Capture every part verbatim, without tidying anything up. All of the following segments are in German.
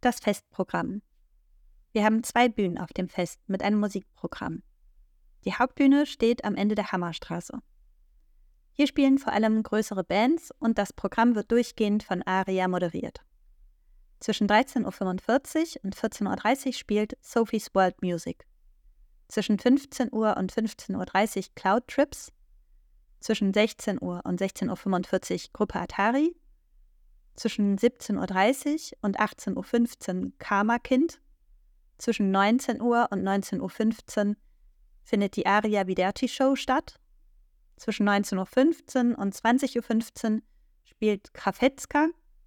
Das Festprogramm. Wir haben zwei Bühnen auf dem Fest mit einem Musikprogramm. Die Hauptbühne steht am Ende der Hammerstraße. Hier spielen vor allem größere Bands und das Programm wird durchgehend von ARIA moderiert. Zwischen dreizehn Uhr fünfundvierzig und vierzehn Uhr dreißig spielt Sophie's World Music. Zwischen fünfzehn Uhr und fünfzehn Uhr dreißig Cloud Trips. Zwischen sechzehn Uhr und sechzehn Uhr fünfundvierzig Gruppe Atari. Zwischen siebzehn Uhr dreißig und achtzehn Uhr fünfzehn Karma Kind. Zwischen neunzehn Uhr und neunzehn Uhr fünfzehn findet die Aria Videtti Show statt. Zwischen neunzehn Uhr fünfzehn und zwanzig Uhr fünfzehn spielt Krafetska.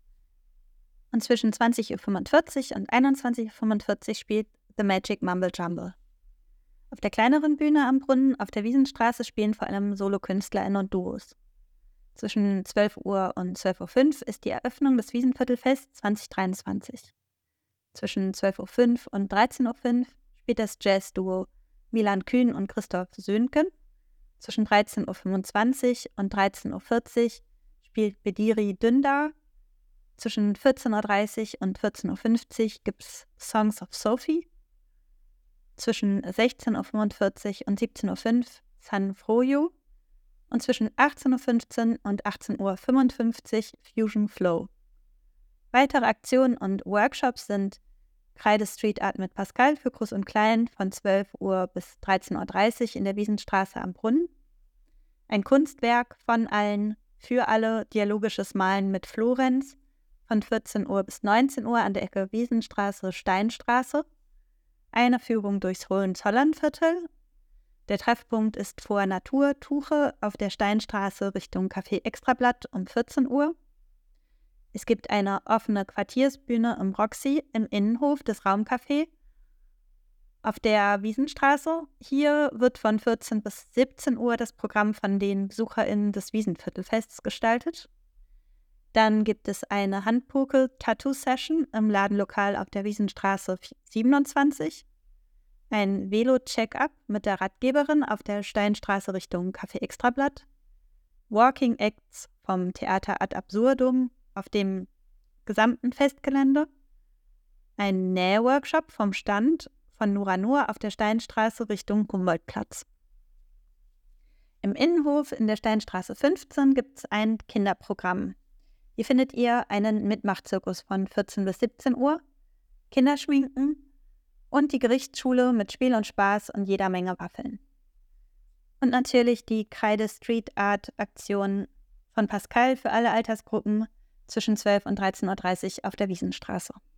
Und zwischen zwanzig Uhr fünfundvierzig und einundzwanzig Uhr fünfundvierzig spielt The Magic Mumble Jumble. Auf der kleineren Bühne am Brunnen auf der Wiesenstraße spielen vor allem SolokünstlerInnen und Duos. Zwischen zwölf Uhr und zwölf Uhr fünf ist die Eröffnung des Wiesenviertelfest zwanzig dreiundzwanzig. Zwischen zwölf Uhr fünf und dreizehn Uhr fünf spielt das Jazz-Duo Milan Kühn und Christoph Söhnken. Zwischen dreizehn Uhr fünfundzwanzig und dreizehn Uhr vierzig spielt Bediri Dündar. Zwischen vierzehn Uhr dreißig und vierzehn Uhr fünfzig gibt es Songs of Sophie. Zwischen sechzehn Uhr fünfundvierzig und siebzehn Uhr fünf San Froyo. Und zwischen achtzehn Uhr fünfzehn und achtzehn Uhr fünfundfünfzig Fusion Flow. Weitere Aktionen und Workshops sind Kreide Street Art mit Pascal für Groß und Klein von zwölf Uhr bis dreizehn Uhr dreißig in der Wiesenstraße am Brunnen. Ein Kunstwerk von allen, für alle, dialogisches Malen mit Florenz von vierzehn Uhr bis neunzehn Uhr an der Ecke Wiesenstraße-Steinstraße. Eine Führung durchs Hohenzollernviertel. Der Treffpunkt ist vor Naturtuche auf der Steinstraße Richtung Café Extrablatt um vierzehn Uhr. Es gibt eine offene Quartiersbühne im Roxy im Innenhof des Raumcafé auf der Wiesenstraße. Hier wird von vierzehn bis siebzehn Uhr das Programm von den BesucherInnen des Wiesenviertelfests gestaltet. Dann gibt es eine Handpoke-Tattoo-Session im Ladenlokal auf der Wiesenstraße siebenundzwanzig. Ein Velo-Check-up mit der Ratgeberin auf der Steinstraße Richtung Café Extrablatt. Walking Acts vom Theater Ad Absurdum auf dem gesamten Festgelände. Ein Nähworkshop vom Stand von Nura Nur auf der Steinstraße Richtung Humboldtplatz. Im Innenhof in der Steinstraße fünfzehn gibt es ein Kinderprogramm. Hier findet ihr einen Mitmachzirkus von vierzehn bis siebzehn Uhr, Kinderschminken und die Gerichtsschule mit Spiel und Spaß und jeder Menge Waffeln. Und natürlich die Kreide Street Art Aktion von Pascal für alle Altersgruppen zwischen zwölf und dreizehn Uhr dreißig auf der Wiesenstraße.